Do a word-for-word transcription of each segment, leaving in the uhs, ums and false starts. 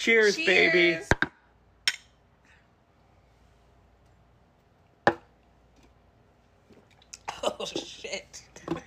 Cheers, Cheers. baby. Oh, shit.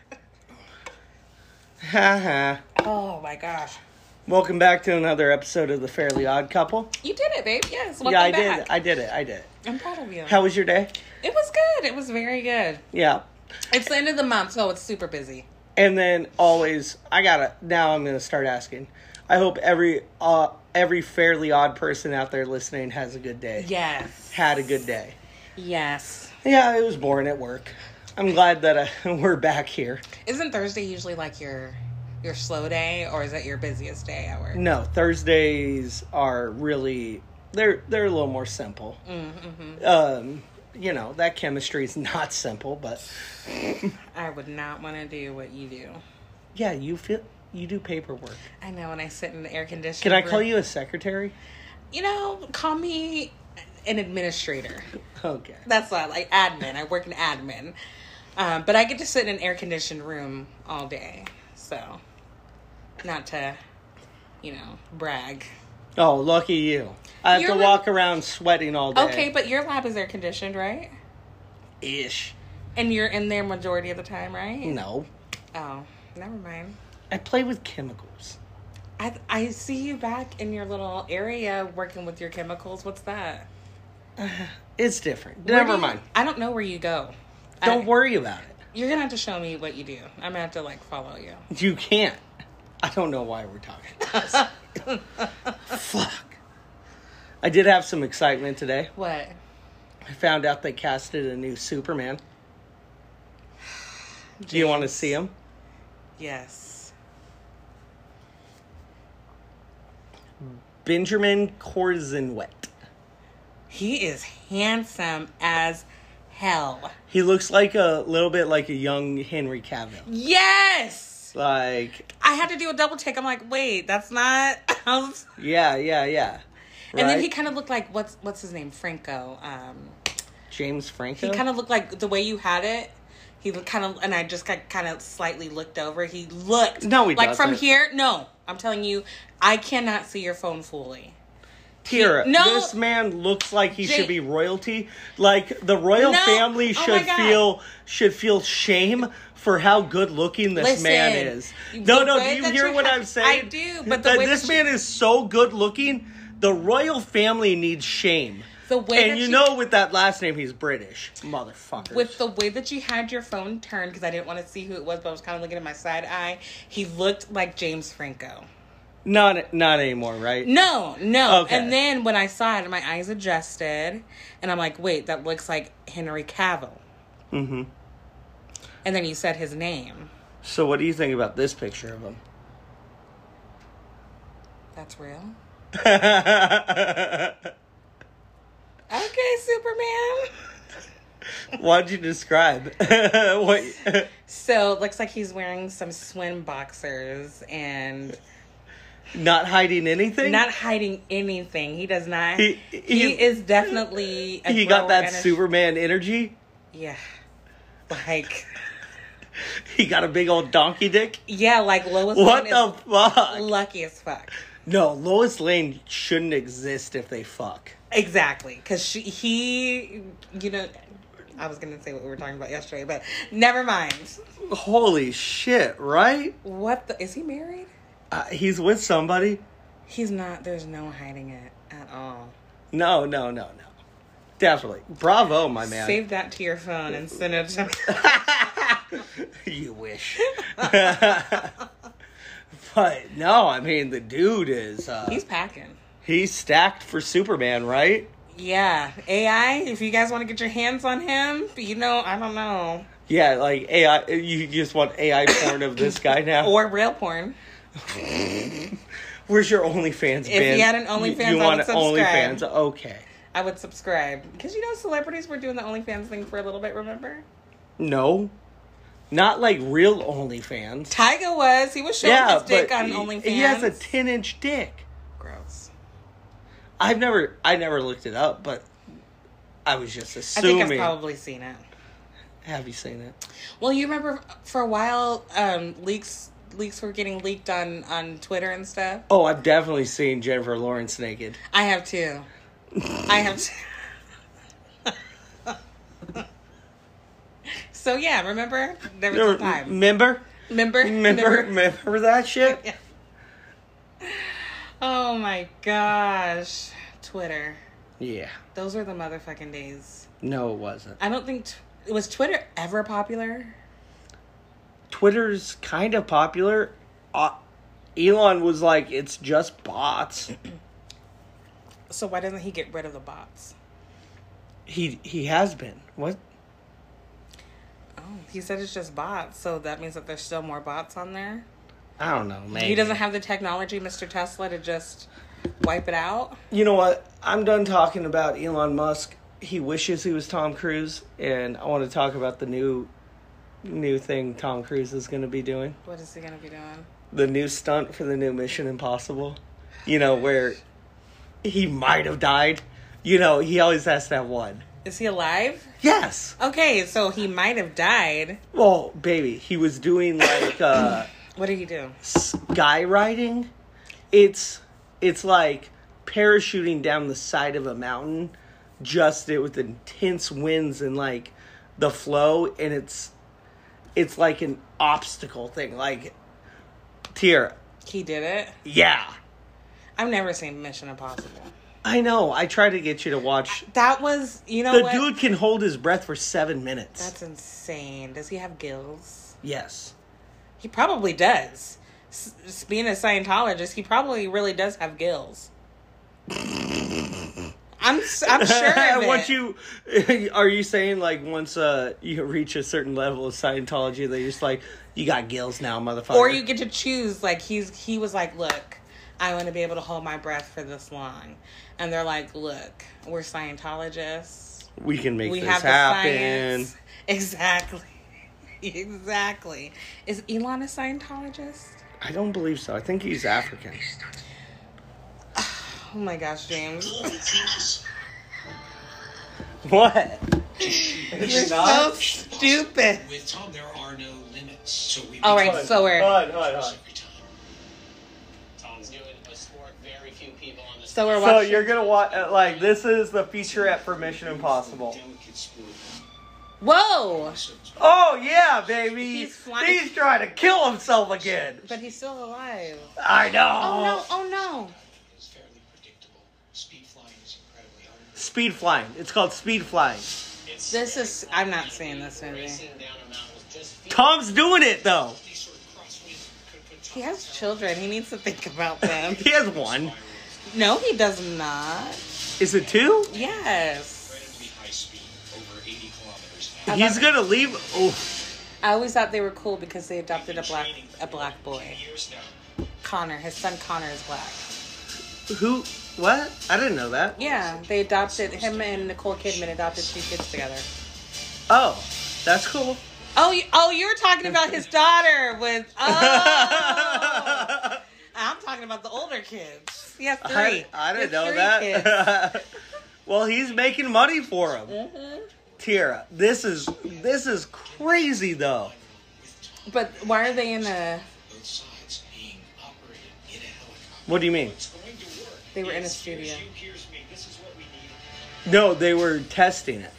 Haha. Oh, my gosh. Welcome back to another episode of The Fairly Odd Couple. You did it, babe. Yes. Welcome yeah, I back. did. I did it. I did it. I'm proud of you. How was your day? It was good. It was very good. Yeah. It's the end of the month, so it's super busy. And then always, I gotta, now I'm gonna start asking. I hope every, uh, every Fairly Odd person out there listening has a good day. Yes. Had a good day. Yes. Yeah, it was boring at work. I'm glad that uh, we're back here. Isn't Thursday usually like your your slow day, or is it your busiest day at work? No, Thursdays are really, they're they're a little more simple. Mm-hmm. Um, you know, that chemistry is not simple, but I would not want to do what you do. yeah, you feel you do paperwork. I know, when I sit in the air conditioning Can I call room- you a secretary? You know, call me an administrator. Okay. That's what I like. Admin. I work in admin. Um, but I get to sit in an air-conditioned room all day. So, not to, you know, brag. Oh, lucky you. I have You're to really- walk around sweating all day. Okay, but your lab is air-conditioned, right? Ish. And you're in there majority of the time, right? No. Oh, never mind. I play with chemicals. I I see you back in your little area working with your chemicals. What's that? It's different. Where Never do you- mind. I don't know where you go. Don't I- worry about it. You're gonna have to show me what you do. I'm gonna have to like follow you. You can't. I don't know why we're talking about this. Fuck. I did have some excitement today. What? I found out they casted a new Superman. Do you want to see him? Yes. Benjamin Corzenwet. He is handsome as hell. He looks like a little bit like a young Henry Cavill. Yes! Like, I had to do a double take. I'm like, wait, that's not... yeah, yeah, yeah. And then Right? he kind of looked like, what's what's his name? Franco. Um, James Franco? he kind of looked like the way you had it. He looked kind of, and I just kind of slightly looked over. He looked... No, he like from doesn't. here, no. I'm telling you, I cannot see your phone fully. Here, No. this man looks like he Jay- should be royalty. Like the royal No. family Oh should my God. feel should feel shame for how good looking this Listen, man is. the No, no, do way you that hear you what have- I'm saying? I do, but the that way this that you- man is so good looking, the royal family needs shame. The way and that you you- know, with that last name, he's British, motherfucker. With the way that you had your phone turned, because I didn't want to see who it was, but I was kind of looking at my side eye, he looked like James Franco. not not anymore, right? No, no. Okay. And then when I saw it, my eyes adjusted, and I'm like, wait, that looks like Henry Cavill. Mm-hmm. And then you said his name. So, what do you think about this picture of him? That's real? Okay, Superman. Why'd you describe? what? So, it looks like he's wearing some swim boxers and Not hiding anything? not hiding anything. He does not. He- He, he- is definitely a He got grower that and a- Superman energy. Yeah. Like, He got a big old donkey dick. yeah, like Lois What Lane the is fuck? lucky as fuck. No, Lois Lane shouldn't exist if they fuck. Exactly. Because she, he, you know, I was going to say what we were talking about yesterday, but never mind. Holy shit, right? What the, is he married? Uh, he's with somebody. He's not, there's no hiding it at all. No, no, no, no. Definitely. Bravo, my man. Save that to your phone and send it to me. You wish. But no, I mean, the dude is, uh, He's packing. he's stacked for Superman, right? Yeah. A I, if you guys want to get your hands on him, you know, I don't know. Yeah, like A I, you just want A I porn of this guy now? Or real porn. Where's your OnlyFans, If Ben? he had an OnlyFans, you I want would an subscribe. OnlyFans? Okay. I would subscribe. Because, you know, celebrities were doing the OnlyFans thing for a little bit, remember? No. Not like real OnlyFans. Tyga was. He was showing Yeah, his dick but on he, OnlyFans. he has a ten-inch dick. Gross. I've never, I never looked it up, but I was just I assuming. think I've probably seen it. Have you seen it? Well, you remember for a while, um, leaks leaks were getting leaked on, on Twitter and stuff? Oh, I've definitely seen Jennifer Lawrence naked. I have too. I have too. So yeah, remember? There was a time. Remember? Remember? Remember? Remember that shit? Yeah. Oh my gosh. Twitter. Yeah. Those were the motherfucking days. No, it wasn't. I don't think... T- was Twitter ever popular? Twitter's kind of popular. Uh, Elon was like, it's just bots. So why doesn't he get rid of the bots? He he has been. What? Oh, he said it's just bots, so that means that there's still more bots on there? I don't know, man. He doesn't have the technology, Mister Tesla, to just wipe it out? You know what? I'm done talking about Elon Musk. He wishes he was Tom Cruise, and I want to talk about the new new thing Tom Cruise is going to be doing. What is he going to be doing? The new stunt for the new Mission Impossible. You know, where he might have died. You know, he always has to have one. Is he alive? Yes. Okay, so he might have died. Well, baby, he was doing like uh What did he do? skywriting. It's it's like parachuting down the side of a mountain, just it with intense winds and like the flow, and it's it's like an obstacle thing. Like, Tiara. He did it? Yeah. I've never seen Mission Impossible. I know. I tried to get you to watch. That was, you know The what? dude can hold his breath for seven minutes. That's insane. Does he have gills? Yes. He probably does. S- being a Scientologist, he probably really does have gills. I'm s- I'm sure of it. Once you, are you saying like once uh you reach a certain level of Scientology, that you're just like, you got gills now, motherfucker. Or you get to choose. Like he's he was like, look, I want to be able to hold my breath for this long, and they're like, look, we're Scientologists. We can make We this have the happen. science. Exactly. Exactly. Is Elon a Scientologist? I don't believe so. I think he's African. Oh my gosh, James. What? You're so stupid. With Tom, there are no limits. So we All right, so we're Hold on, hold on, hold on. every time. Tom's doing a sport very few people on the so we're So watching. you're gonna watch like this is the featurette for Mission Impossible. delicate sport. Whoa! Oh yeah, baby. He's flying- He's trying to kill himself again. But he's still alive. I know. Oh no! Oh no! It's fairly predictable. Speed flying is incredibly hard. Speed flying. It's called speed flying. It's This is. I'm not seeing this movie. racing down a mountain with just feet. Tom's doing it though. These sort of crosswinds could put He Tom has children. He needs to think about them. He has one. No, he does not. Is it two? Yes. incredibly high speed, over eighty kilometers I an He's thought- gonna leave. Oh, I always thought they were cool because they adopted a hour. black Training a for black boy. ten years now. Connor, his son Connor is black. who? What? I didn't know that. Yeah, they adopted him and Nicole Kidman adopted two kids together. Oh, that's cool. Oh, you, oh, you were talking about his daughter with. Oh, I'm talking about the older kids. He has three. I, I He didn't has know three that. kids. Well, he's making money for him. Mhm. Tiara, this is this is crazy though. With Tom, But why are they in a? both sides being operated in a helicopter. What do you mean? It's going to work. They were in a Yes, studio. Here's you, here's me. This is what we need. No, they were testing it.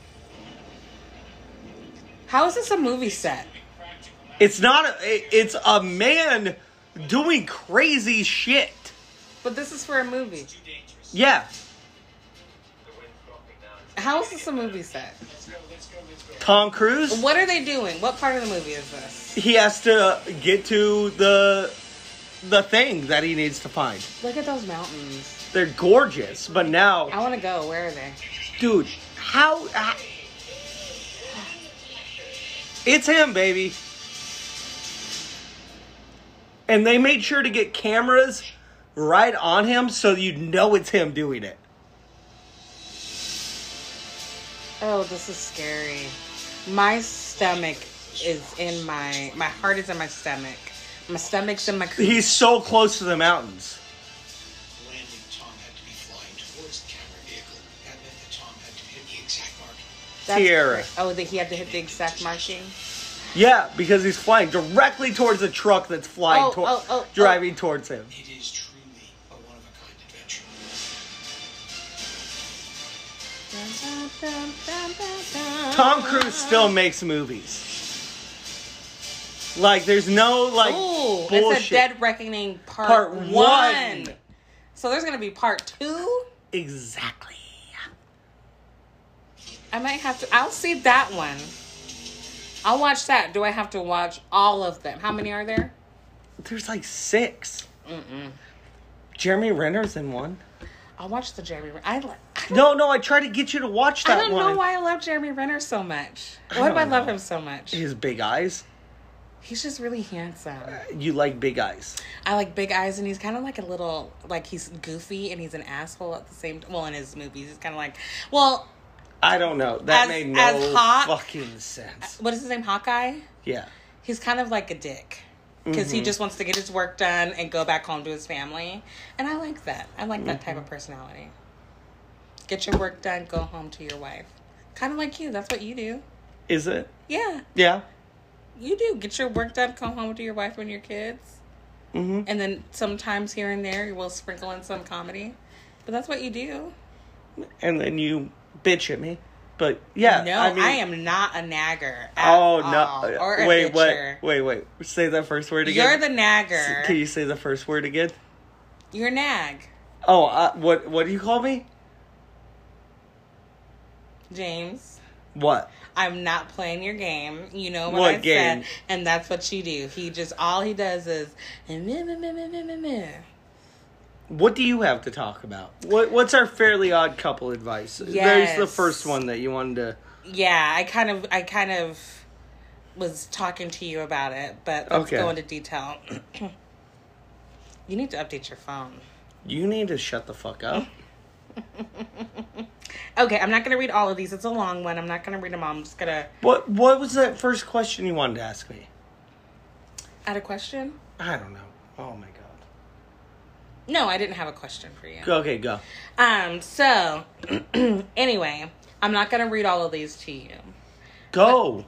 How is this a movie set? It's not. A, it- it's a man doing crazy shit. But this is for a movie. Too dangerous. Yeah. How is this a movie set? Let's go. Let's go. Let's go. Tom Cruise. What are they doing? What part of the movie is this? He has to get to the the thing that he needs to find. Look at those mountains. They're gorgeous, but now, I want to go. Where are they? dude, how? how it's him, baby. And they made sure to get cameras right on him so you know it's him doing it. Oh, this is scary. My stomach is in my... My heart is in my stomach. My stomach's in my... He's so close to the mountains. Landing, Tom had to be flying towards the camera vehicle. That meant that Tom had to hit the exact mark. That's Tiara. cra- Oh, that he had to hit the exact marking? Yeah, because he's flying directly towards a truck that's flying, Oh, tor- oh, oh, driving towards him. It is truly a one-of-a-kind adventure. Tom Cruise still makes movies. Like, there's no, like, Ooh, bullshit. it's a Dead Reckoning part, Part one. one. So there's gonna be part two. Exactly. I might have to. I'll see that one. I'll watch that. Do I have to watch all of them? How many are there? There's like six. Mm-mm. Jeremy Renner's in one. I'll watch the Jeremy. Renner. I, li- I don't, No, no, I tried to get you to watch that I don't one. know why I love Jeremy Renner so much. I Why do I don't love know. him so much? His big eyes. He's just really handsome. You like big eyes. I like big eyes, and he's kind of like a little, like he's goofy, and he's an asshole at the same time. Well, in his movies, he's kind of like, well, I don't know. That As- made no as hot- fucking sense. what is his name? Hawkeye? Yeah. He's kind of like a dick. Because he just wants to get his work done and go back home to his family. And I like that. I like that type of personality. Get your work done, go home to your wife. Kind of like you. That's what you do. Is it? Yeah, Yeah. you do. Get your work done, come home to your wife and your kids. Mm-hmm. And then sometimes here and there, you will sprinkle in some comedy. But that's what you do. And then you bitch at me. But yeah. No, I, I, mean, am not a nagger at Oh, all. no. Or a wait, bitcher. wait, wait, wait. Say that first word again. You're the nagger. Can you say the first word again? You're nag. Oh, uh, what what do you call me? James. What? I'm not playing your game. You know what, What I game? said, and that's what you do. He just all he does is meh, meh, meh, meh, meh, meh, meh. What do you have to talk about? What What's our Fairly Odd Couple advice? There's the Yes. first one that you wanted to. Yeah, I kind of I kind of was talking to you about it, but let's Okay. go into detail. You need to update your phone. You need to shut the fuck up. Okay, I'm not going to read all of these. It's a long one. I'm not going to read them all. I'm just going to What What was that first question you wanted to ask me? add a question. I don't know. Oh my god. No, I didn't have a question for you. Okay, go. Um, so anyway, I'm not going to read all of these to you. Go.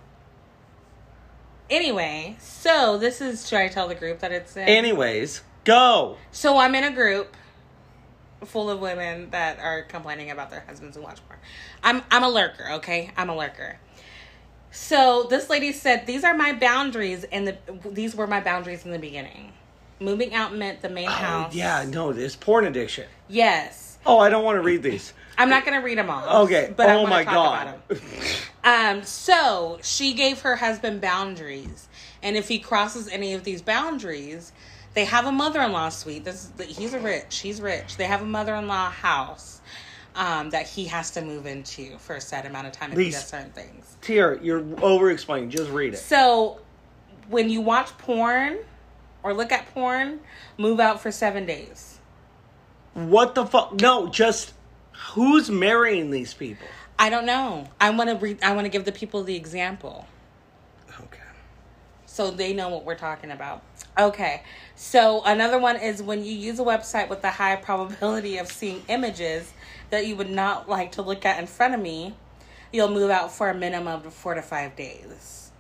Anyway, so this is, should I tell the group that it's in? Anyways, go. So I'm in a group full of women that are complaining about their husbands who watch porn. I'm I'm a lurker, okay? I'm a lurker. So this lady said, these are my boundaries, and the these were my boundaries in the beginning. Moving out meant the main Oh, house. yeah, no, this porn addiction. Yes. Oh, I don't want to read these. I'm not going to read them all. Okay. But I oh wanna my talk god. about 'em. Um, so she gave her husband boundaries, and if he crosses any of these boundaries, they have a mother-in-law suite. This is, he's a rich. He's rich. They have a mother-in-law house um, that he has to move into for a set amount of time if he These- does certain things. Tiara, you're over explaining. Just read it. So when you watch porn or look at porn, move out for seven days. What the fuck? No, just who's marrying these people? I don't know. I want to read. I want to give the people the example, Okay. so they know what we're talking about. Okay, so another one is when you use a website with the high probability of seeing images that you would not like to look at in front of me, you'll move out for a minimum of four to five days.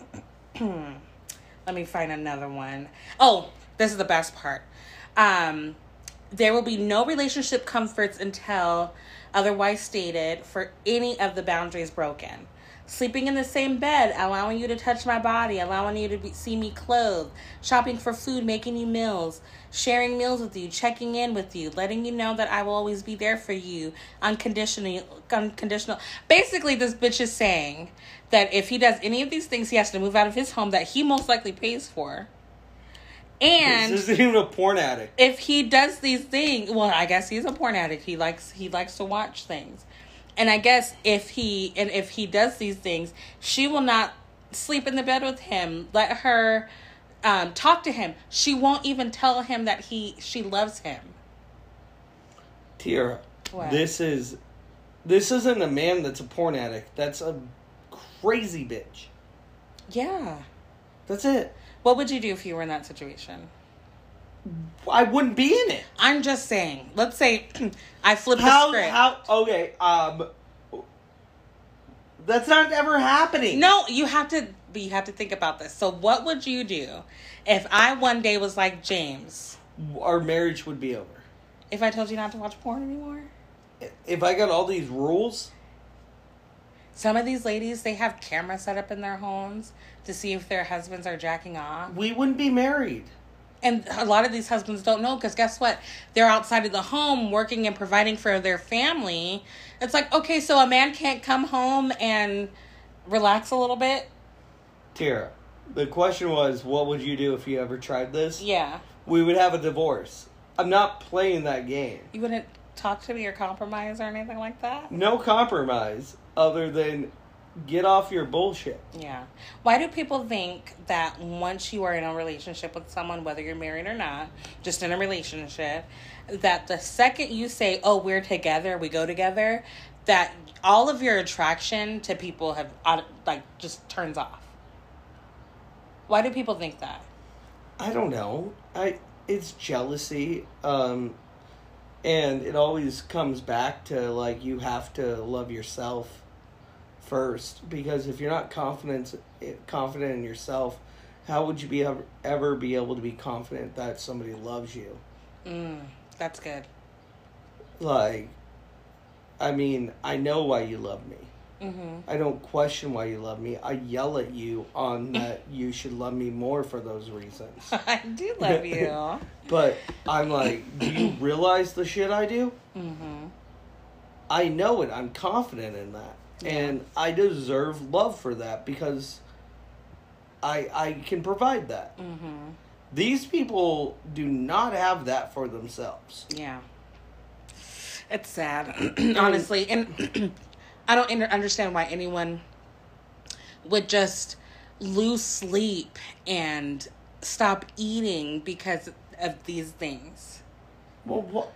Let me find another one. Oh, this is the best part. Um, there will be no relationship comforts until otherwise stated for any of the boundaries broken. Sleeping in the same bed, allowing you to touch my body, allowing you to be, see me clothed, shopping for food, making you meals, sharing meals with you, checking in with you, letting you know that I will always be there for you, unconditionally, unconditional. Basically, this bitch is saying that if he does any of these things, he has to move out of his home that he most likely pays for. And This isn't even a porn addict. if he does these things, well, I guess he's a porn addict. He likes he likes to watch things. And I guess if he and if he does these things, she will not sleep in the bed with him. Let her um, talk to him. She won't even tell him that he she loves him. Tiara, What? this is this isn't a man that's a porn addict. That's a crazy bitch. Yeah. That's it. What would you do if you were in that situation? I wouldn't be in it. I'm just saying. Let's say I flip the How? script. How? Okay. Um. That's not ever happening. No, you have to but you have to think about this. So what would you do if I one day was like, James, Our marriage would be over. if I told you not to watch porn anymore? If I got all these rules, Some of these ladies, they have cameras set up in their homes to see if their husbands are jacking off. we wouldn't be married. And a lot of these husbands don't know, because guess what? They're outside of the home working and providing for their family. It's like, okay, so a man can't come home and relax a little bit? Tara, the question was, what would you do if you ever tried this? Yeah. We would have a divorce. I'm not playing that game. You wouldn't talk to me or compromise or anything like that? No compromise other than get off your bullshit. Yeah. Why do people think that once you are in a relationship with someone, whether you're married or not, just in a relationship, that the second you say, oh, we're together, we go together, that all of your attraction to people have, like, just turns off? Why do people think that? I don't know. I it's jealousy. Um and it always comes back to, like, you have to love yourself first, because if you're not confident confident in yourself, how would you be ever, ever be able to be confident that somebody loves you? Mm, that's good. Like, I mean, I know why you love me. Mm-hmm. I don't question why you love me. I yell at you on that you should love me more for those reasons. I do love you. But I'm like, do you realize the shit I do? Mm-hmm. I know it. I'm confident in that. Yeah. And I deserve love for that, because I I can provide that. Mm-hmm. These people do not have that for themselves. Yeah. It's sad, honestly. And I don't inter- understand why anyone would just lose sleep and stop eating because of these things. Well, what?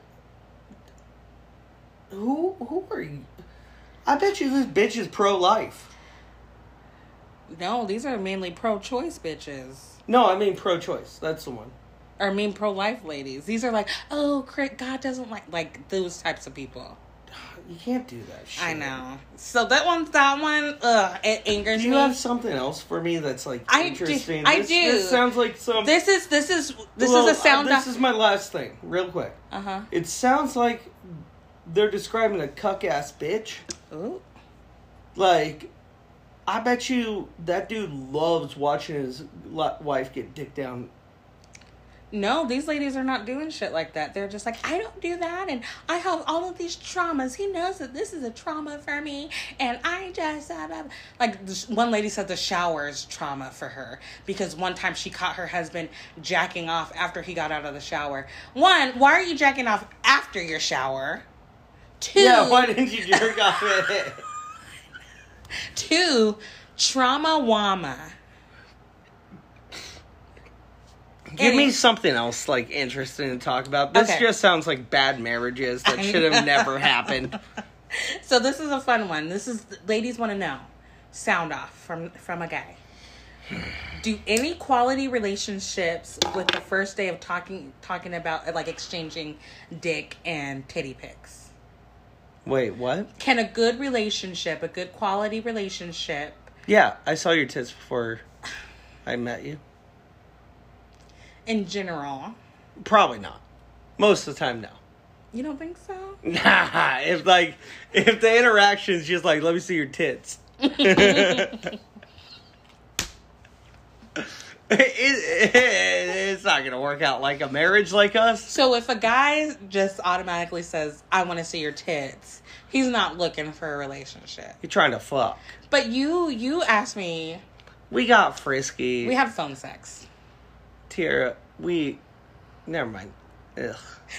Who who are you? I bet you this bitch is pro-life. No, these are mainly pro-choice bitches. No, I mean pro-choice. That's the one. Or I mean pro-life ladies. These are like, oh, God doesn't like, like those types of people. You can't do that shit. I know. So that one, that one, ugh, it angers Do you me. have something else for me that's, like, I do- interesting? I this, do. This sounds like some... This is, this is, this Well, is a sound uh, This off- is my last thing, real quick. Uh-huh. It sounds like they're describing a cuck-ass bitch. Ooh. Like, I bet you that dude loves watching his li- wife get dick down. No, these ladies are not doing shit like that. They're just like, I don't do that, and I have all of these traumas. He knows that this is a trauma for me, and I just... Uh, uh, like, this one lady said the shower is trauma for her, because one time she caught her husband jacking off after he got out of the shower. One, why are you jacking off after your shower? Two... Yeah, why didn't you jerk off it? Two, trauma wama. Give me something else, like, interesting to talk about. This Okay. just sounds like bad marriages that should have never happened. So this is a fun one. This is, ladies want to know. Sound off from from a guy. Do any quality relationships with the first day of talking talking about, like, exchanging dick and titty pics? Wait, what? Can a good relationship, a good quality relationship... Yeah, I saw your tits before I met you. in general... Probably not. Most of the time, no. You don't think so? Nah, if, like, if the interaction's just like, let me see your tits. it, it, it's not gonna work out like a marriage like us. So if a guy just automatically says, I want to see your tits, he's not looking for a relationship. You're trying to fuck. But you you asked me... We got frisky. We had phone sex. Tara, we... Never mind. Ugh.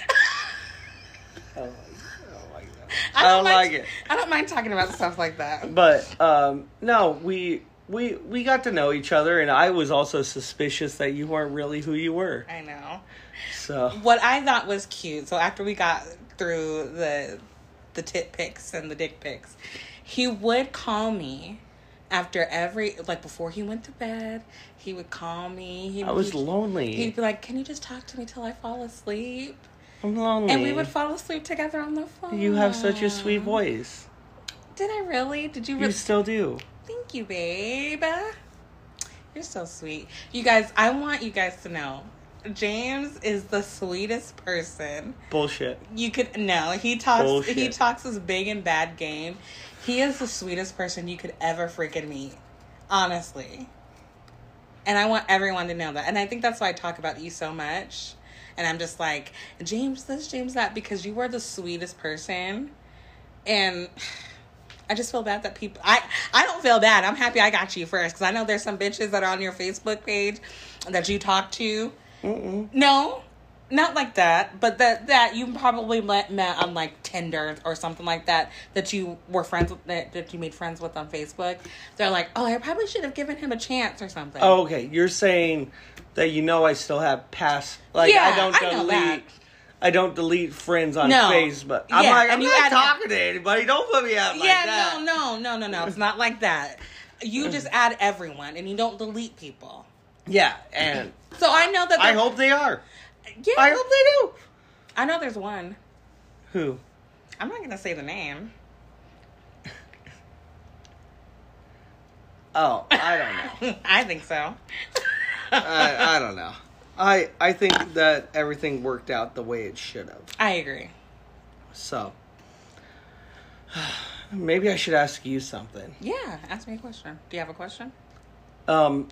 I don't like, I don't like that. I don't, mind, like it. I don't mind talking about stuff like that. But, um, no, we... We we got to know each other, and I was also suspicious that you weren't really who you were. I know. So What I thought was cute, so after we got through the the tit pics and the dick pics, he would call me after every, like, before he went to bed, he would call me. He, I was he'd, lonely. He'd be like, can you just talk to me till I fall asleep? I'm lonely. And we would fall asleep together on the phone. You have such a sweet voice. Did I really? Did you You really? still do. Thank you, babe. You're so sweet. You guys, I want you guys to know, James is the sweetest person. Bullshit. You could no. He talks. Bullshit. He talks his big and bad game. He is the sweetest person you could ever freaking meet. Honestly. And I want everyone to know that. And I think that's why I talk about you so much. And I'm just like, James this, James that, because you are the sweetest person. And I just feel bad that people... I, I don't feel bad. I'm happy I got you first. Because I know there's some bitches that are on your Facebook page that you talk to. Mm-mm. No, not like that. But that, that you probably met, met on like Tinder or something like that. That you were friends with, that, that you made friends with on Facebook. They're like, oh, I probably should have given him a chance or something. Oh, okay. You're saying that you know I still have past... Like, Yeah, I don't I know that. delete... I don't delete friends on No. Facebook. I'm Yeah, like, I'm and you not add- talking to anybody. Don't put me out like yeah, that. no, no, no, no, no. It's not like that. You just add everyone and you don't delete people. Yeah, and So I know that... I there- hope they are. Yeah, I hope they do. I know there's one. Who? I'm not going to say the name. Oh, I don't know. I think so. I, I don't know. I I think that everything worked out the way it should have. I agree. So, maybe I should ask you something. Yeah, ask me a question. Do you have a question? Um,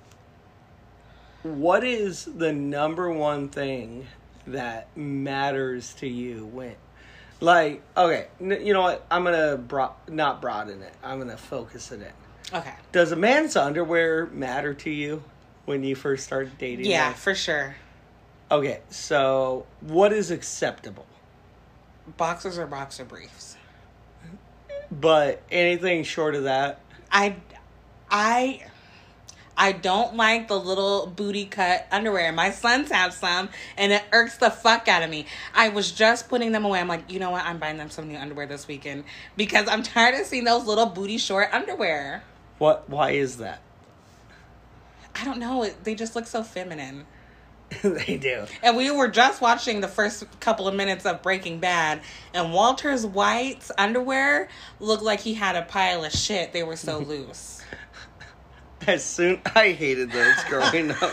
what is the number one thing that matters to you when, like, okay, n- you know what? I'm gonna bro- not broaden it. I'm gonna focus it in. Okay. Does a man's underwear matter to you when you first start dating? Yeah, them? for sure. Okay, so what is acceptable? Boxers or boxer briefs? But anything short of that? I, I, I don't like the little booty cut underwear. My sons have some, and it irks the fuck out of me. I was just putting them away. I'm like, you know what? I'm buying them some new underwear this weekend because I'm tired of seeing those little booty short underwear. What? Why is that? I don't know. It, they just look so feminine. They do. And we were just watching the first couple of minutes of Breaking Bad, and Walter White's underwear looked like he had a pile of shit. They were so loose. As soon I hated those growing up.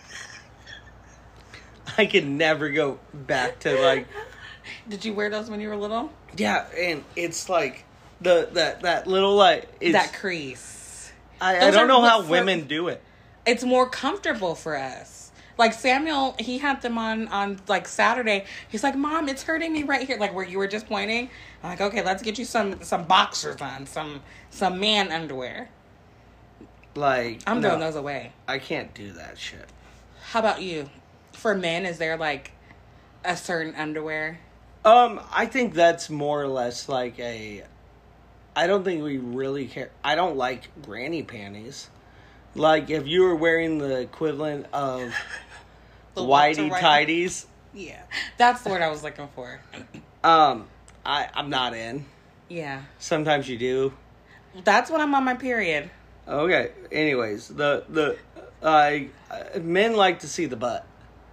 I could never go back to like. Did you wear those when you were little? Yeah, and it's like the that that little like it's, That crease. I, I Those don't are know what how for- women do it. It's more comfortable for us. Like Samuel, he had them on on like Saturday. He's like, "Mom, it's hurting me right here," like where you were just pointing. I'm like, "Okay, let's get you some some boxers on, some some man underwear." Like I'm no, throwing those away. I can't do that shit. How about you? For men, is there like a certain underwear? Um, I think that's more or less like a. I don't think we really care. I don't like granny panties. Like if you were wearing the equivalent of The whitey Walter White- tighties, Yeah, that's the word I was looking for. um, I I'm not in. Yeah, Sometimes you do. that's when I'm on my period. Okay. Anyways, the the I uh, men like to see the butt.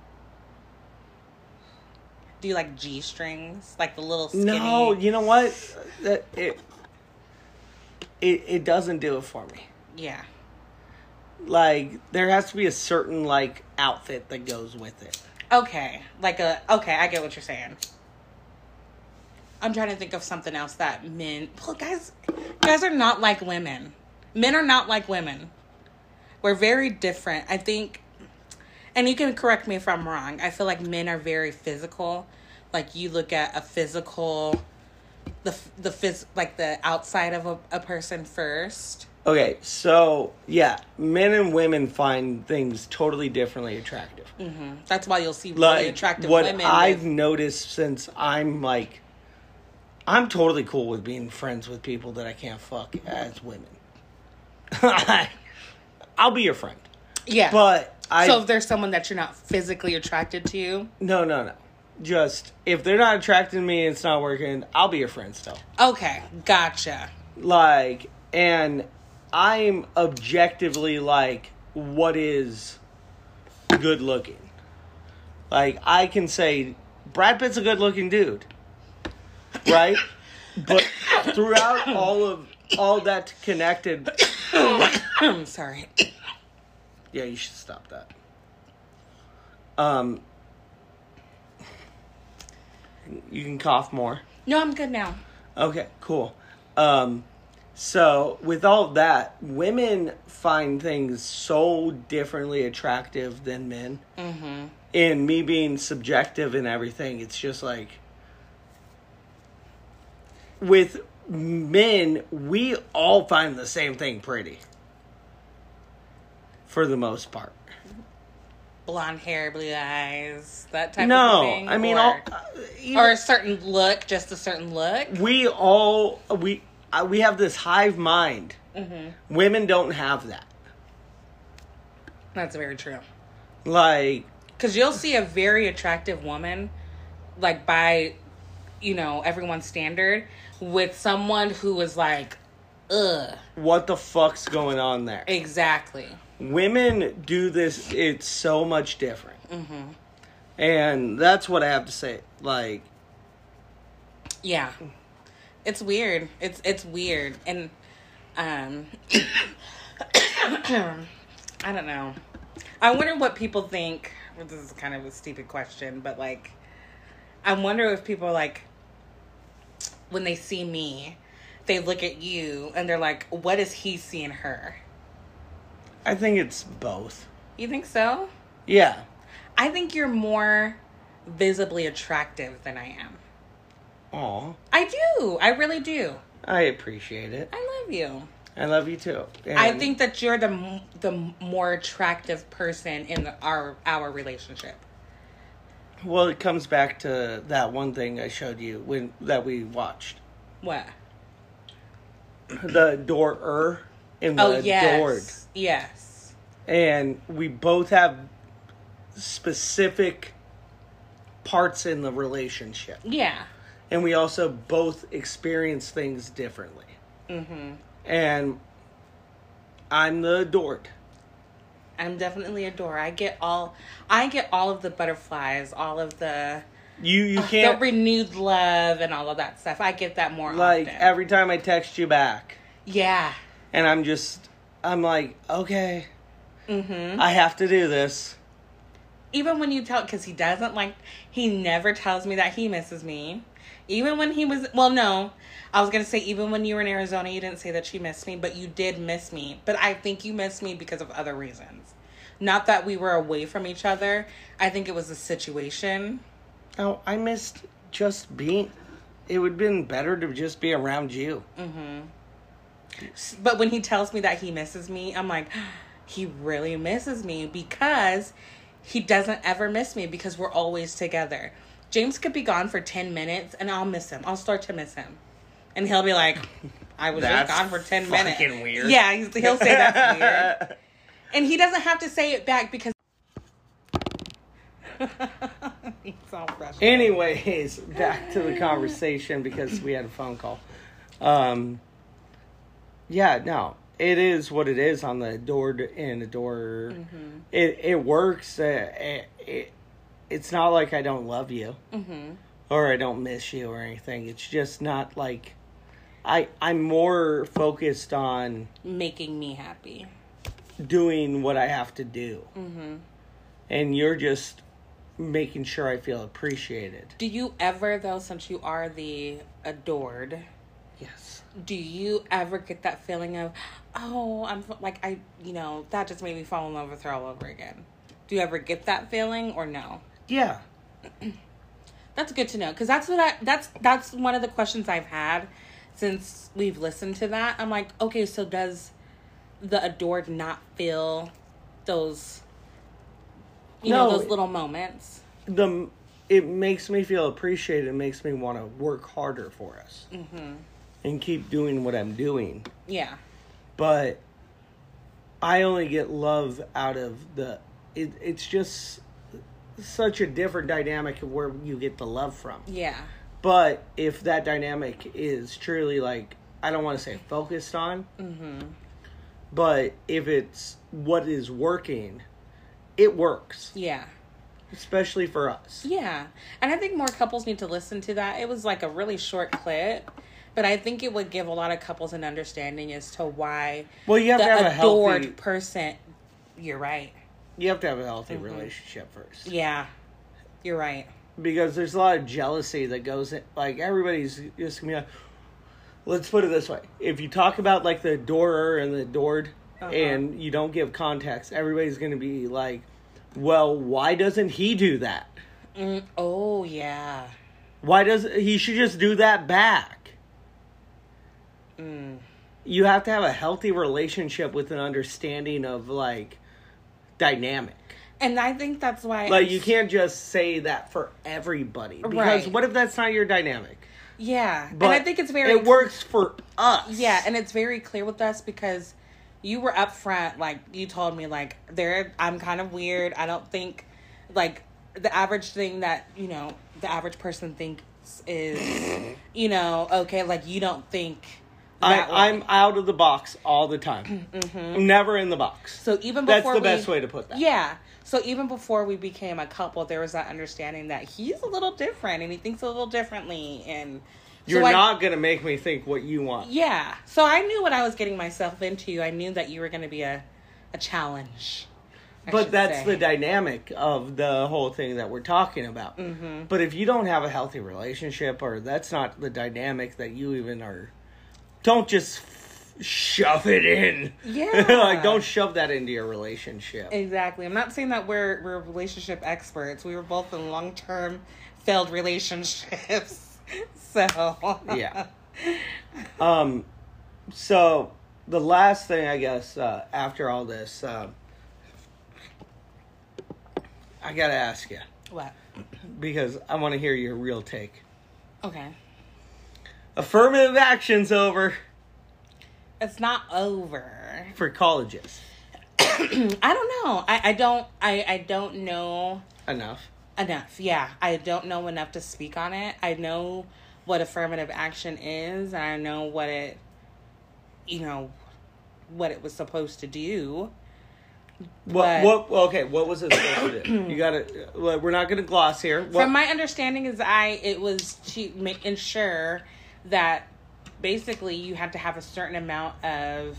Do you like G strings, like the little skinny? No, you know what? That it it it doesn't do it for me. Yeah. Like there has to be a certain like outfit that goes with it. Okay, like a okay, I get what you're saying. I'm trying to think of something else that men. Well, guys, guys are not like women. Men are not like women. We're very different. I think, and you can correct me if I'm wrong. I feel like men are very physical. Like you look at a physical, the the phys, like the outside of a, a person first. Okay, so yeah, men and women find things totally differently attractive. Mm-hmm. That's why you'll see really Like attractive what women. I've with- noticed since I'm like, I'm totally cool with being friends with people that I can't fuck as women. I'll be your friend, yeah, but I so if there's someone that you're not physically attracted to, no no no. Just if they're not attracting me and it's not working, I'll be your friend still. okay, gotcha. Like, and I'm objectively like, what is good looking? Like, I can say Brad Pitt's a good looking dude, right? But throughout all of all that connected, I'm sorry. Yeah, you should stop that. Um, you can cough more. No, I'm good now. Okay, cool. Um, so with all of that, women find things so differently attractive than men. Mm-hmm. And me being subjective and everything, it's just like, with men, we all find the same thing pretty. For the most part. Blonde hair, blue eyes, that type no, of thing. I mean, or, all, uh, even, or a certain look, just a certain look. we all we uh, we have this hive mind. Mm-hmm. Women don't have that. That's very true. Like, because you'll see a very attractive woman, like by, you know, everyone's standard, with someone who is like, ugh. What the fuck's going on there? Exactly. Women do this, it's so much different. Mm-hmm. And that's what I have to say. Like, yeah. It's weird. It's it's weird. And um I don't know. I wonder what people think. Well, this is kind of a stupid question, but like I wonder if people like when they see me, they look at you and they're like, what does he see in her? I think it's both. You think so? Yeah. I think you're more visibly attractive than I am. Aw. I do. I really do. I appreciate it. I love you. I love you too. And I think that you're the m- the more attractive person in the, our our relationship. Well, it comes back to that one thing I showed you when that we watched. What? The door-er and the Oh, yes. adored. Yes. And we both have specific parts in the relationship. Yeah. And we also both experience things differently. Mm-hmm. And I'm the adored. I'm definitely a door. I get all I get all of the butterflies, all of the You you uh, can't the renewed love and all of that stuff. I get that more like often. every time I text you back. Yeah. And I'm just I'm like, okay. Mm-hmm. I have to do this. Even when you tell, because he doesn't like, he never tells me that he misses me. Even when he was, well, no, I was going to say, even when you were in Arizona, you didn't say that you missed me, but you did miss me. But I think you missed me because of other reasons. Not that we were away from each other. I think it was a situation. Oh, I missed just being, it would have been better to just be around you. Mm-hmm. But when he tells me that he misses me, I'm like, he really misses me because he doesn't ever miss me because we're always together. James could be gone for ten minutes and I'll miss him. I'll start to miss him. And he'll be like, I was just gone for ten minutes. That's fucking weird. Yeah, he's, he'll say that's weird. And he doesn't have to say it back because... He's all frustrated. Anyways, back to the conversation because we had a phone call. Um, yeah, no. It is what it is on the adored and adorer. Mm-hmm. It it works. Uh, it, it, it's not like I don't love you. Mm-hmm. Or I don't miss you or anything. It's just not like... I, I'm more focused on... making me happy. Doing what I have to do. Mm-hmm. And you're just making sure I feel appreciated. Do you ever, though, since you are the adored... Yes. Do you ever get that feeling of, oh, I'm like, I, you know, that just made me fall in love with her all over again? Do you ever get that feeling or no? Yeah. That's good to know. Because that's what I, that's, that's one of the questions I've had since we've listened to that. I'm like, okay, so does the adored not feel those, you No, know, those little moments? The, it makes me feel appreciated. It makes me want to work harder for us. Mm-hmm. And keep doing what I'm doing. Yeah. But I only get love out of the... It, it's just such a different dynamic of where you get the love from. Yeah. But if that dynamic is truly like... I don't want to say focused on. Mm-hmm. But if it's what is working, it works. Yeah. Especially for us. Yeah. And I think more couples need to listen to that. It was like a really short clip. But I think it would give a lot of couples an understanding as to why well, you have the to have adored a healthy... person You're right. You have to have a healthy Mm-hmm. relationship first. Yeah. You're right. Because there's a lot of jealousy that goes in. Like, everybody's just going to be like, let's put it this way. If you talk about, like, the adorer and the adored, uh-huh. and you don't give context, everybody's going to be like, well, why doesn't he do that? Mm, oh, yeah. Why does he should just do that back? Mm. You have to have a healthy relationship with an understanding of, like, dynamic. And I think that's why... Like, I'm... you can't just say that for everybody. Because right. what if that's not your dynamic? Yeah. But and I think it's very... It works for us. Yeah, and it's very clear with us because you were upfront. Like, you told me, like, there, I'm kind of weird. I don't think, like, the average thing that, you know, the average person thinks is, you know, okay, like, you don't think... I, I'm out of the box all the time. Mm-hmm. I'm never in the box. So even before That's the we, best way to put that. Yeah. So even before we became a couple, there was that understanding that he's a little different and he thinks a little differently. And you're so I, not going to make me think what you want. Yeah. So I knew what I was getting myself into. I knew that you were going to be a, a challenge. I but that's say. the dynamic of the whole thing that we're talking about. Mm-hmm. But if you don't have a healthy relationship, or that's not the dynamic that you even are... Don't just f- shove it in. Yeah. Like, don't shove that into your relationship. Exactly. I'm not saying that we're we're relationship experts. We were both in long-term failed relationships. So. Yeah. Um, so, the last thing, I guess, uh, after all this, uh, I gotta ask you. What? Because I want to hear your real take. Okay. Affirmative action's over. It's not over. For colleges. I don't know. I, I don't I, I don't know Enough. enough. Yeah. I don't know enough to speak on it. I know what affirmative action is, and I know what it you know what it was supposed to do. What what okay, what was it supposed to do? You gotta we're not gonna gloss here. What? From my understanding is I it was to make ensure that basically you had to have a certain amount of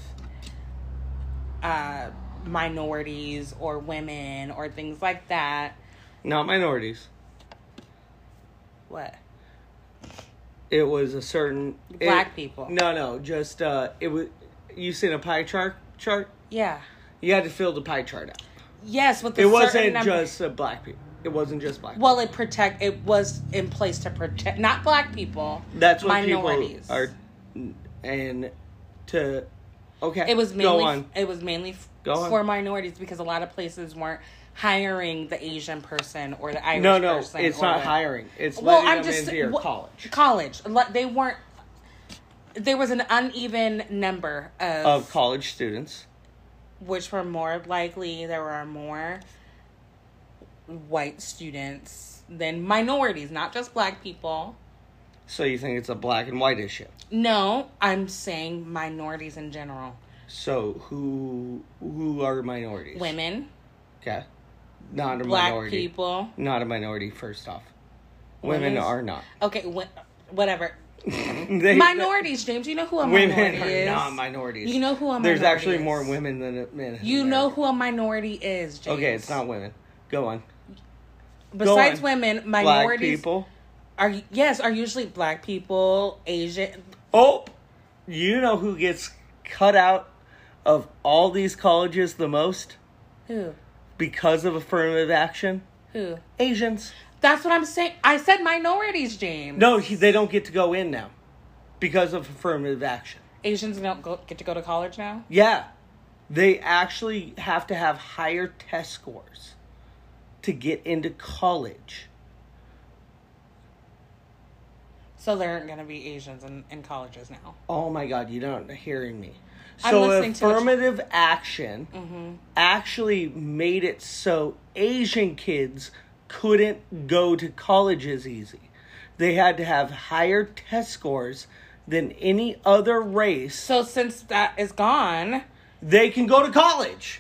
uh, minorities or women or things like that. Not minorities. What? It was a certain Black it, people. No, no, just uh, it was. You seen a pie chart? Chart? Yeah. You had to fill the pie chart out. Yes, with the it certain wasn't number. just uh, black people. It wasn't just black. Well, it protect. It was in place to protect not black people. That's what minorities. people are, and to okay. It was mainly. Go on. It was mainly Go on. for minorities because a lot of places weren't hiring the Asian person or the Irish no, no, person. it's or not the, hiring. It's well, letting I'm them just into your well, college. College. They weren't. There was an uneven number of Of college students. Which were more likely, there were more white students than minorities, not just black people. So you think it's a black and white issue? No, I'm saying minorities in general. So who who are minorities? Women. Okay. Not a black minority. people. Not a minority, first off. Women Women's, are not. Okay, wh- whatever. they, minorities, James. You know who a women minority are is. not minorities. You know who a minority There's actually is. more women than men. You know who a minority is, James. Okay, it's not women. Go on. Besides Go on. women, minorities Black people. are yes are usually black people, Asian. Oh, you know who gets cut out of all these colleges the most Who? because of affirmative action? Who? Asians. That's what I'm saying. I said minorities, James. No, he, they don't get to go in now because of affirmative action. Asians don't go, get to go to college now? Yeah. They actually have to have higher test scores to get into college. So there aren't going to be Asians in, in colleges now. Oh my God, you're not hearing me. I'm So listening to what you- affirmative action Mm-hmm. actually made it so Asian kids couldn't go to college as easy. They had to have higher test scores than any other race. So since that is gone, They can go to college.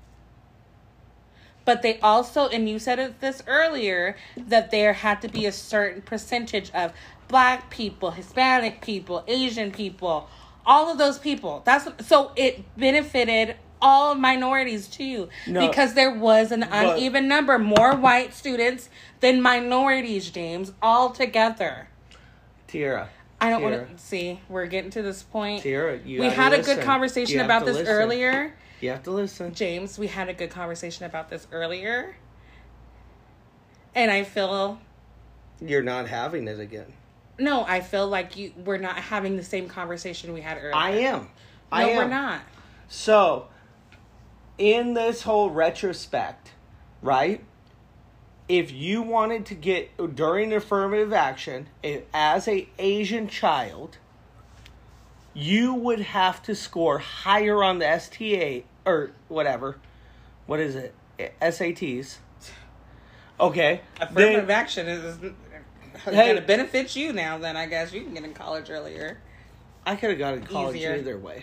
but they also, and you said it this earlier, that there had to be a certain percentage of black people, Hispanic people, Asian people, all of those people. That's so it benefited all minorities too. No, because there was an but- uneven number. More white students than minorities, James, all together. Tiara. I don't Tiara, want to see. We're getting to this point. Tiara, you we gotta had a listen. good conversation You have about to this listen. earlier. You have to listen. James, we had a good conversation about this earlier. And I feel... You're not having it again. No, I feel like you we're not having the same conversation we had earlier. I am. No, I am. we're not. So, in this whole retrospect, right? If you wanted to get, during affirmative action, if, as a Asian child, you would have to score higher on the S T A, or whatever. What is it? S A Ts. Okay. Affirmative then- action is Hey. going to benefit you now, then I guess you can get in college earlier. I could have got in college Easier. either way.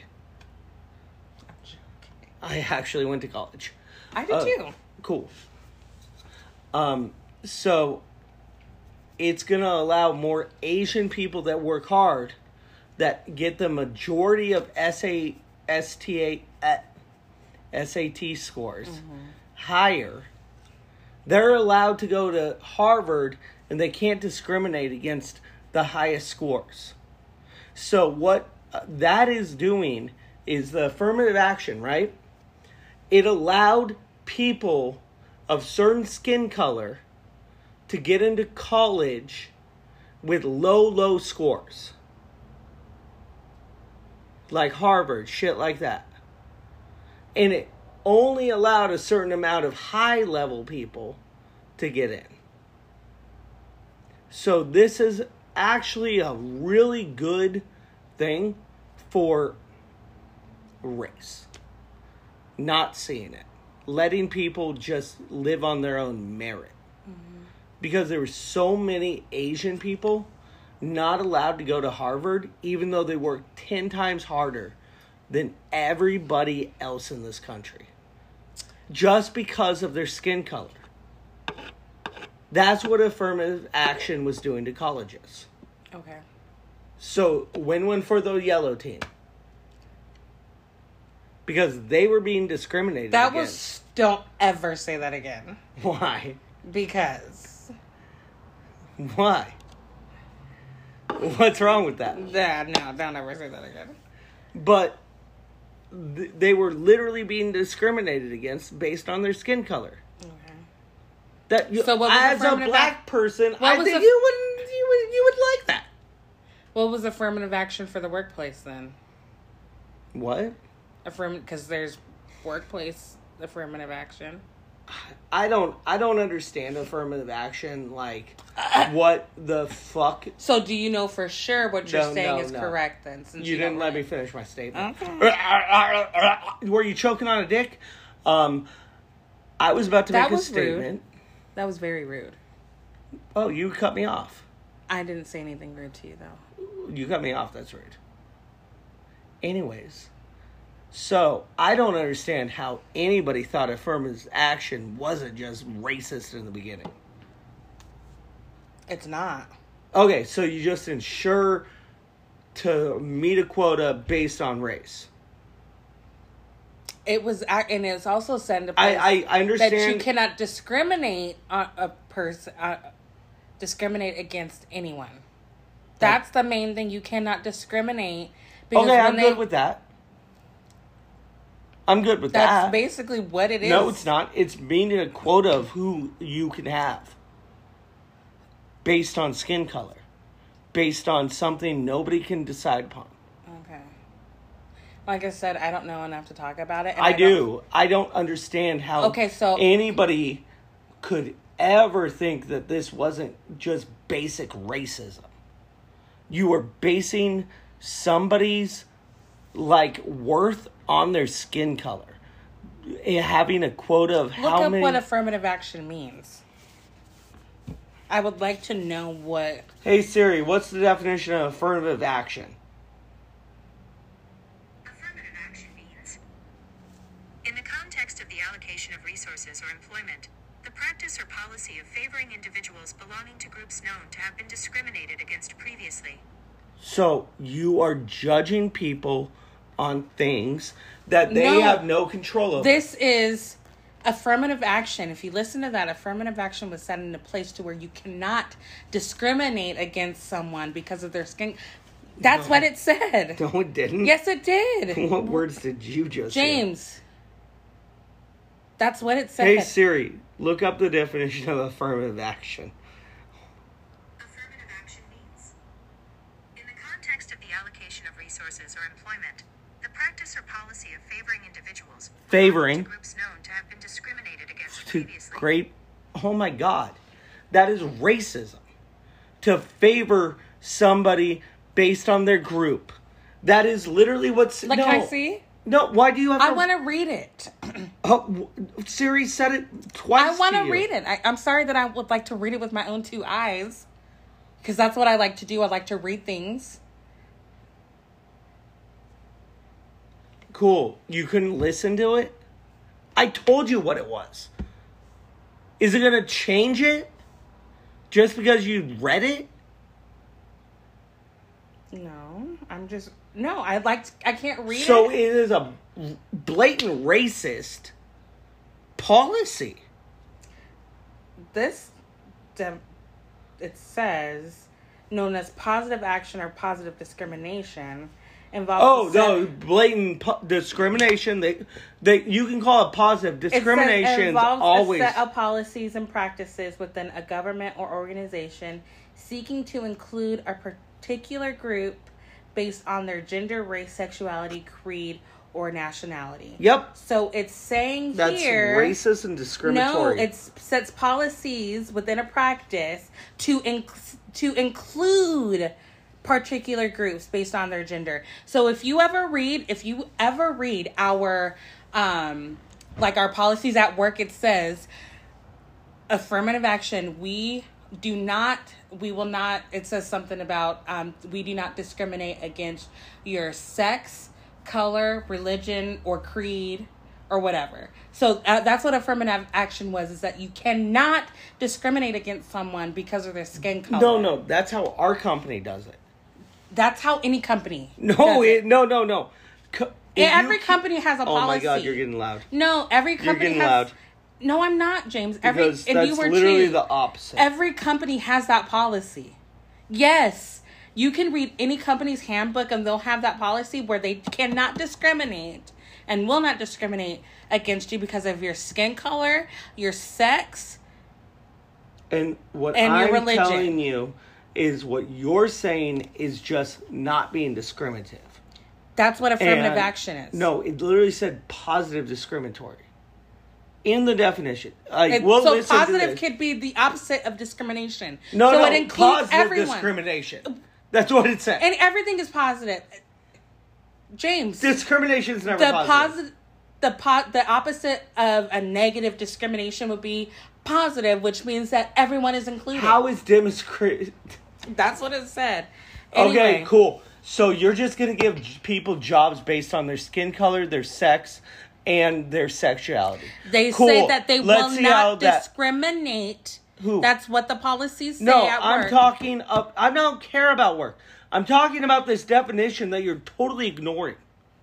I actually went to college. I did Oh, too. Cool. Um, so it's gonna allow more Asian people that work hard, that get the majority of S A S T A uh, S A T scores higher. They're allowed to go to Harvard, and they can't discriminate against the highest scores. So what uh, that is doing is the affirmative action, right? It allowed people of certain skin color to get into college with low, low scores. Like Harvard, shit like that. And it only allowed a certain amount of high-level people to get in. So this is actually a really good thing for race. Not seeing it. Letting people just live on their own merit. Mm-hmm. Because there were so many Asian people not allowed to go to Harvard, even though they worked ten times harder than everybody else in this country. Just because of their skin color. That's what affirmative action was doing to colleges. Okay. So, win-win for the yellow team. Because they were being discriminated That against. was... Don't ever say that again. Why? Because... Why? What's wrong with that? Yeah, no, don't ever say that again. But th- they were literally being discriminated against based on their skin color. Okay. That you, So what was as a affirmative black ac- person, what I was think aff- you would you would you would like that. What was affirmative action for the workplace then? What? Affirm because there's workplace affirmative action. I don't I don't understand affirmative action, like what the fuck. So do you know for sure what you're No, saying no, is no. correct then? Since You don't didn't let me really- finish my statement. Okay. Were you choking on a dick? Um, I was about to That make a was rude. statement. That was very rude. Oh, you cut me off. I didn't say anything rude to you though. You cut me off. That's rude. Anyways, so I don't understand how anybody thought affirmative action wasn't just racist in the beginning. It's not. Okay, so you just ensure to meet a quota based on race. It was, ac- and it's also said in the I, place I, I understand. that you cannot discriminate on a person, uh, discriminate against anyone. That's the main thing. You cannot discriminate. Because Okay, when I'm they, good with that. I'm good with That's that. basically what it is. No, it's not. It's meeting a quota of who you can have. Based on skin color. Based on something nobody can decide upon. Okay. Like I said, I don't know enough to talk about it. and I, don't- do. I don't understand how Okay, so- anybody could ever think that this wasn't just basic racism. You were basing somebody's like worth on their skin color. Eh, Having a quota of Look how up many. what affirmative action means. I would like to know what. Hey Siri, what's the definition of affirmative action? Affirmative action means, in the context of the allocation of resources or employment, the practice or policy of favoring individuals belonging to groups known to have been discriminated against previously. So you are judging people on things that they No. have no control over. This is affirmative action. If you listen to that, affirmative action was set in a place to where you cannot discriminate against someone because of their skin. That's No. what it said. No, it didn't. Yes, it did. What words did you just say? James. That's what it said. Hey Siri, look up the definition of affirmative action. Affirmative action means, in the context of the allocation of resources or employment, the practice or policy of favoring individuals Favoring. to groups known to have been discriminated against To previously. great, oh my God, that is racism. To favor somebody based on their group. That is literally what's Like, no. can I see? No, why do you have I to? want to read it. Oh, w- Siri said it twice. I want to to you. read it. I, I'm sorry that I would like to read it with my own two eyes. Because that's what I like to do. I like to read things. Cool. You couldn't listen to it? I told you what it was. Is it going to change it? Just because you read it? No, I'm just... No, I like... To, I can't read So it. it is a blatant racist policy. This... de- It says... Known as positive action or positive discrimination... Oh, involves... no, blatant po- discrimination. They, they, you can call it positive. Discrimination is involves always... a set of policies and practices within a government or organization seeking to include a particular group based on their gender, race, sexuality, creed, or nationality. Yep. So it's saying That's here... racist and discriminatory. No, it sets policies within a practice to inc- to include particular groups based on their gender. So if you ever read, if you ever read our, um, like our policies at work, it says affirmative action. We do not, we will not, it says something about, um, we do not discriminate against your sex, color, religion, or creed, or whatever. So uh, that's what affirmative action was, is that you cannot discriminate against someone because of their skin color. No, no, that's how our company does it. That's how any company No, does it, no, no, no. Co- if Yeah, every you keep- company has a Oh policy. my God, you're getting loud. No, every company getting has... loud. No, I'm not, James. Every Because and that's you were literally too. the opposite. Every company has that policy. Yes. You can read any company's handbook and they'll have that policy where they cannot discriminate and will not discriminate against you because of your skin color, your sex. And what And your I'm religion. telling you is what you're saying is just not being discriminative. That's what affirmative And- action is. No, it literally said positive discriminatory. In the definition. Like, It- we'll so listen to positive this. could be the opposite of discrimination. No, so no, it includes positive everyone. discrimination. That's what it said. And everything is positive. James, Discrimination is never the positive. positive, the po- the opposite of a negative discrimination would be positive, which means that everyone is included. How is discri- That's what it said. Anyway, Okay, cool. So you're just going to give j- people jobs based on their skin color, their sex, and their sexuality. They Cool. say that they Let's will see how not that- discriminate. Who? That's what the policies say No, at I'm work. talking up. I don't care about work. I'm talking about this definition that you're totally ignoring.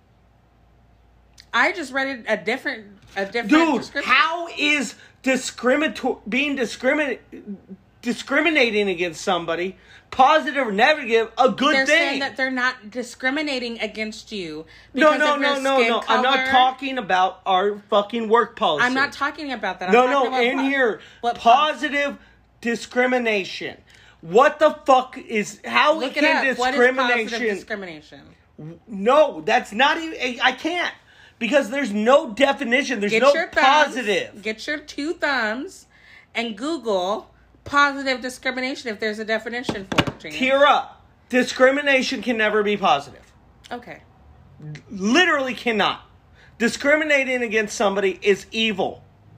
I just read it a different, a different Dude, description. how is discriminator being discriminate discriminating against somebody, positive or negative, a good They're thing? saying that they're not discriminating against you no, because no, of no, your no, skin no. I'm not color. talking about our fucking work policy. I'm not talking about that. I'm No, talking no, about in po- here, what po- positive discrimination. What the fuck is, how Look can it up. What is discrimination? positive discrimination? No, that's not even, I can't. Because there's no definition. There's Get no your thumbs, positive. Get your two thumbs and Google positive discrimination if there's a definition for it, James. Tira, discrimination can never be positive. Okay. Literally cannot. Discriminating against somebody is evil.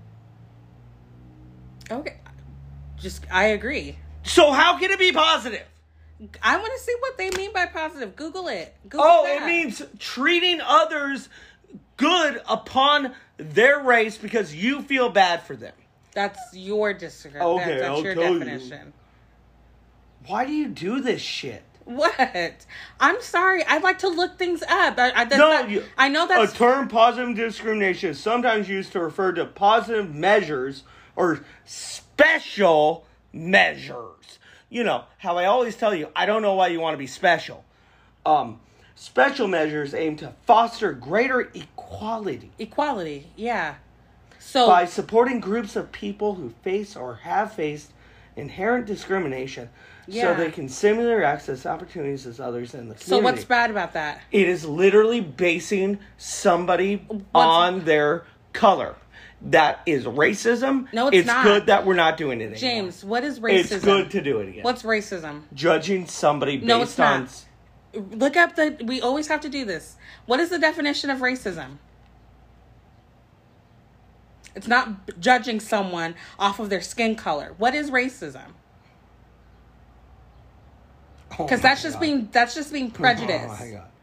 Okay. Just, I agree. So how can it be positive? I want to see what they mean by positive. Google it. Google Oh, that. it means treating others good upon their race because you feel bad for them. That's your disagreement. Okay, that's I'll your tell you. definition. Why do you do this shit? What? I'm sorry. I'd like to look things up. I, I, that's No, not- you, I know that's... a term positive discrimination is sometimes used to refer to positive measures or special measures. You know, how I always tell you, I don't know why you want to be special. Um, special measures aim to foster greater equality. Equality, yeah. So By supporting groups of people who face or have faced inherent discrimination Yeah. so they can similarly access opportunities as others in the community. So what's bad about that? It is literally basing somebody on their color. That is racism. No, it's it's not. good that we're not doing it anymore. James, what is racism? It's good to do it again. What's racism? Judging somebody based No, it's on... not. Look up the... We always have to do this. What is the definition of racism? It's not judging someone off of their skin color. What is racism? Oh Because my that's just God. being that's just being prejudice. Oh my God.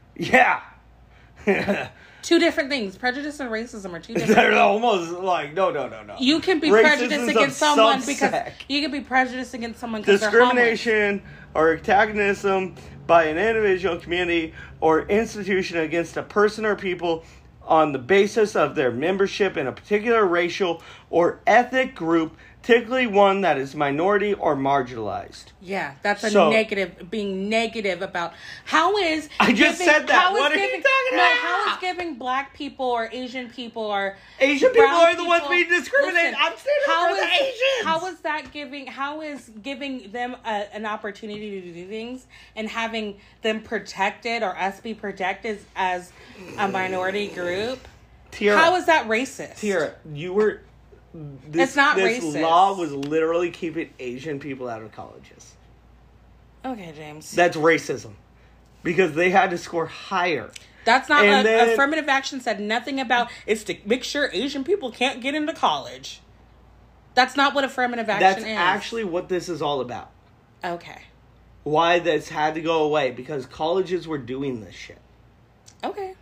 Yeah. Two different things. Prejudice and racism are two different They're things. almost like, no, no, no, no. You can be Racism's prejudiced a against someone because subsect. you can be prejudiced against someone because they're homeless. Discrimination or antagonism by an individual, community, or institution against a person or people on the basis of their membership in a particular racial or ethnic group, typically one that is minority or marginalized. Yeah, that's a So- negative. Being negative about how is I just giving- said that. how is What are you giving, talking no, about? how is giving black people or Asian people or Asian people brown are the ones being discriminated. I'm standing up how for the is- Asians. How is that giving? How is giving them a, an opportunity to do things and having them protected or us be protected as a minority group? Tiara, How is that racist? Tiara, you were... This, It's not this racist. law was literally keeping Asian people out of colleges. Okay, James. That's racism. Because they had to score higher. That's not And a, then- affirmative action said nothing about it's to make sure Asian people can't get into college. That's not what affirmative action That's is. actually what this is all about. Okay. Why this had to go away. Because colleges were doing this shit. Okay.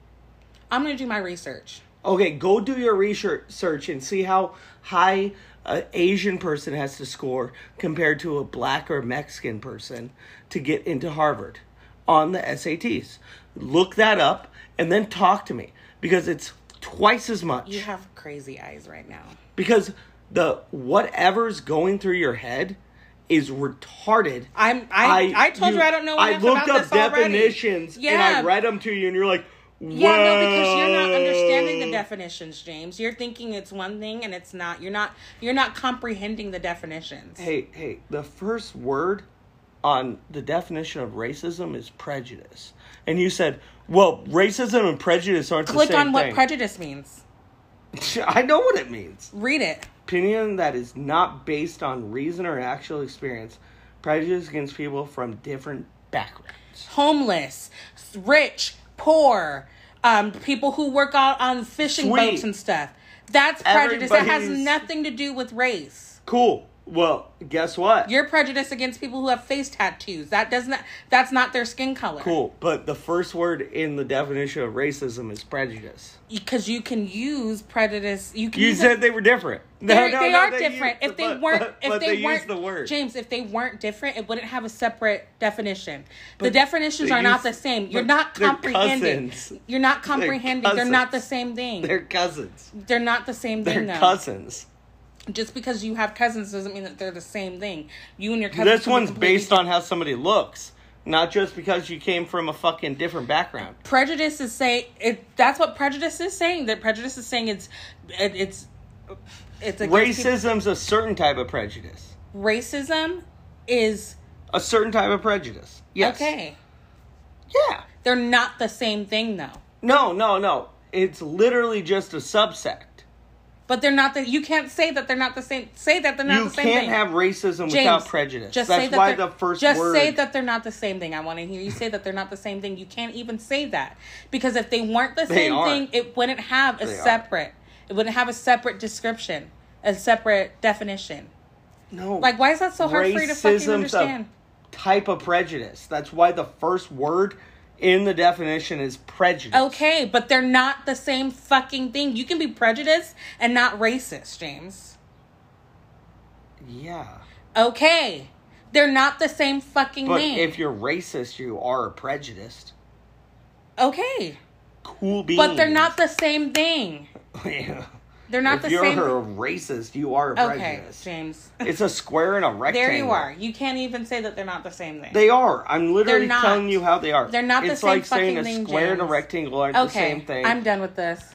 I'm gonna do my research. Okay, go do your research and see how high an Asian person has to score compared to a black or Mexican person to get into Harvard on the S A Ts. Look that up and then talk to me because it's twice as much. You have crazy eyes right now. Because the whatever's going through your head is retarded. I'm. I. I, told you, I don't know I enough looked about up this already. definitions Yeah. and I read them to you, and you're like, whoa. Yeah, no, because you're not understanding the definitions, James. You're thinking it's one thing and it's not. You're not. You're not comprehending the definitions. Hey, hey, the first word on the definition of racism is prejudice. And you said, well, racism and prejudice aren't Click the same on what thing. prejudice means. I know what it means. Read it. Opinion that is not based on reason or actual experience. Prejudice against people from different backgrounds. Homeless, rich, poor, um, people who work out on fishing Sweet. boats and stuff. That's prejudice. That has Everybody's- nothing to do with race. Cool. Well, guess what? You're prejudiced against people who have face tattoos. That does not. That's not their skin color. Cool. But the first word in the definition of racism is prejudice. Because you can use prejudice. You can. You use said it- they were different. No, They're- no, they no, are they different. use- if they but- weren't, but- if but they, they weren't, use the word. James, if they weren't different, it wouldn't have a separate definition. the But definitions they are not use- the same. You're but not they're comprehending. cousins. You're not comprehending. They're, not the cousins. same thing. They're cousins. They're not the same They're thing, though. cousins. Just because you have cousins doesn't mean that they're the same thing. You and your cousins. This can be one's completely based on how somebody looks, not just because you came from a fucking different background. prejudice is saying it. That's what prejudice is saying. That prejudice is saying it's it, it's it's against people- Racism's a certain type of prejudice. Racism is A certain type of prejudice. Yes. okay. Yeah. They're not the same thing, though. No, no, no. It's literally just a subsect. But they're not the. You can't say that they're not the same. Say that they're not You the same can't thing. have racism James, without prejudice. Just say That's that why they're- the first just word. say that they're not the same thing. I want to hear you say that they're not the same thing. You can't even say that because if they weren't the They same are. thing, it wouldn't have a They are. separate. It wouldn't have a separate description, a separate definition. No. Like, why is that so hard for you to fucking Racism's a understand? type of prejudice. That's why the first word in the definition is prejudice. Okay, but they're not the same fucking thing. You can be prejudiced and not racist, James. Yeah. Okay. They're not the same fucking But name. if you're racist, you are prejudiced. Okay. Cool beans. But they're not the same thing. Yeah. They're not if the you're same. a racist, you are Okay, prejudiced. James. It's a square and a rectangle. There you are. You can't even say that they're not the same thing. They are. I'm literally They're not. telling you how they are. They're not the it's same like saying fucking a thing, square and a James. rectangle aren't the Okay, same thing. I'm done with this.